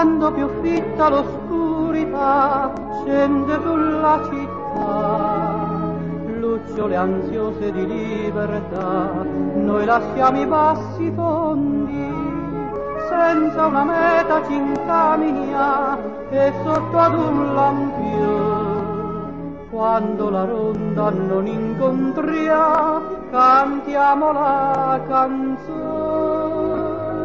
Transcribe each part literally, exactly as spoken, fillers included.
quando più fitta l'oscurità scende sulla città, lucciole ansiose di libertà, noi lasciamo i passi tondi, senza una meta ci incamina e sotto ad un lampione, quando la ronda non incontria, cantiamo la canzone.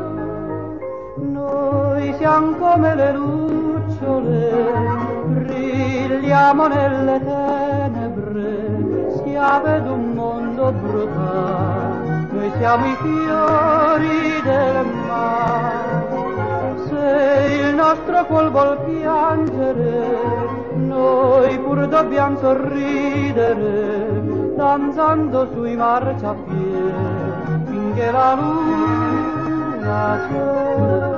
Noi siamo come le lucciole, brilliamo nelle tenebre, schiave d'un mondo brutale, noi siamo i fiori del mare. Se il nostro cuor vuol piangere, noi pur dobbiamo sorridere, danzando sui marciapiedi, finché la luna c'è.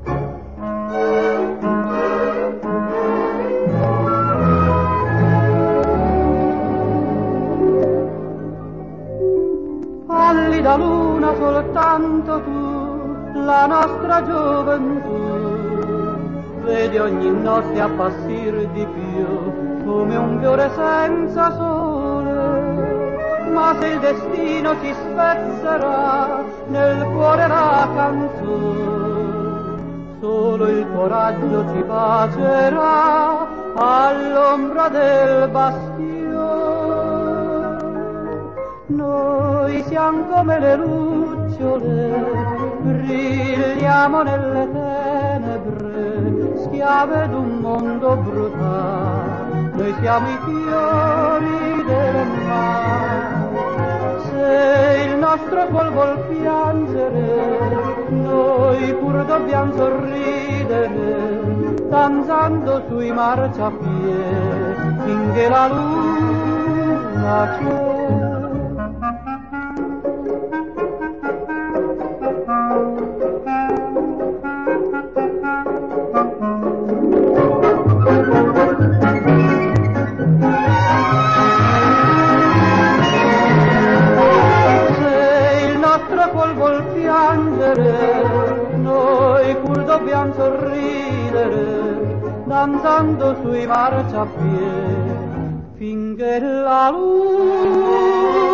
Pallida luna soltanto tu, la nostra gioventù, vedi ogni notte appassir di più come un fiore senza sole, ma se il destino ci spezzerà nel cuore la canzone, solo il coraggio ci bacerà all'ombra del bastione. Noi siamo come le lucciole, brilliamo nelle tenebre, schiave d'un mondo brutale, noi siamo i fiori del mare. Se il nostro cuor vuol piangere, noi pur dobbiamo sorridere, danzando sui marciapiedi, finché la luna c'è. Vuol piangere, noi pur dobbiamo sorridere, danzando sui marciapiedi, finché la luce